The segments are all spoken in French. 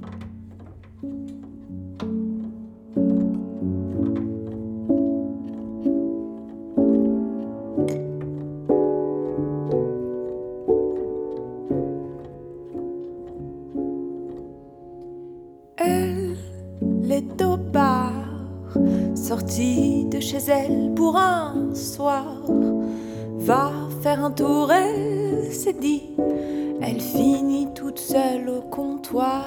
Elle est au bar, sortie de chez elle pour un soir. Va faire un tour, elle s'est dit. Elle finit toute seule au comptoir.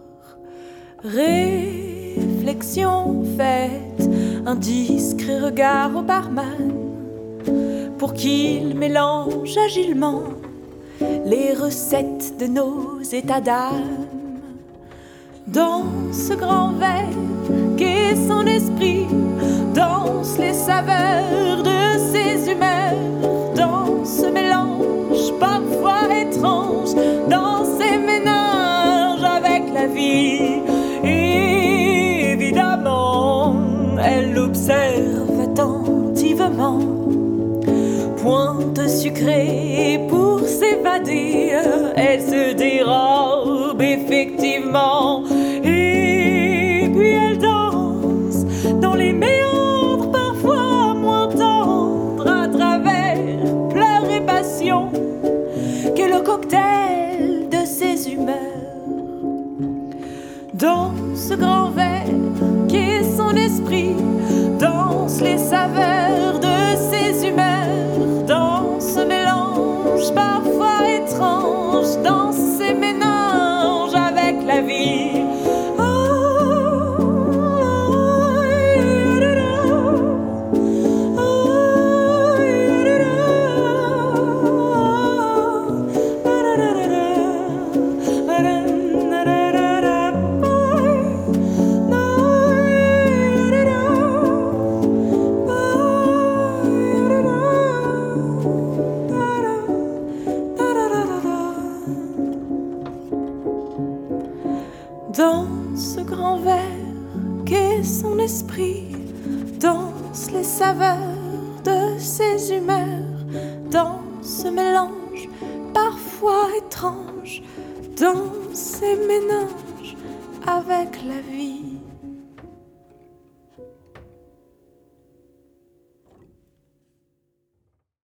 Réflexion faite, un discret regard au barman pour qu'il mélange agilement les recettes de nos états d'âme. Dans ce grand verre qu'est son esprit, dansent les saveurs de ses humeurs. Dans ce mélange parfois étrange, dans ces ménages avec la vie. Évidemment, elle l'observe attentivement. Pointe sucrée pour s'évader, elle se dérobe effectivement. Et puis elle danse dans les méandres parfois moins tendres, à travers pleurs et passions, qu'est le cocktail de ses humeurs. Dans ce grand verre qu'est son esprit, dansent les saveurs de ses humeurs. Dans ce mélange parfois étrange, dans ces ménages avec la vie. Dans ce grand verre qu'est son esprit, dansent les saveurs de ses humeurs. Dans ce mélange parfois étrange, dans ces ménages avec la vie.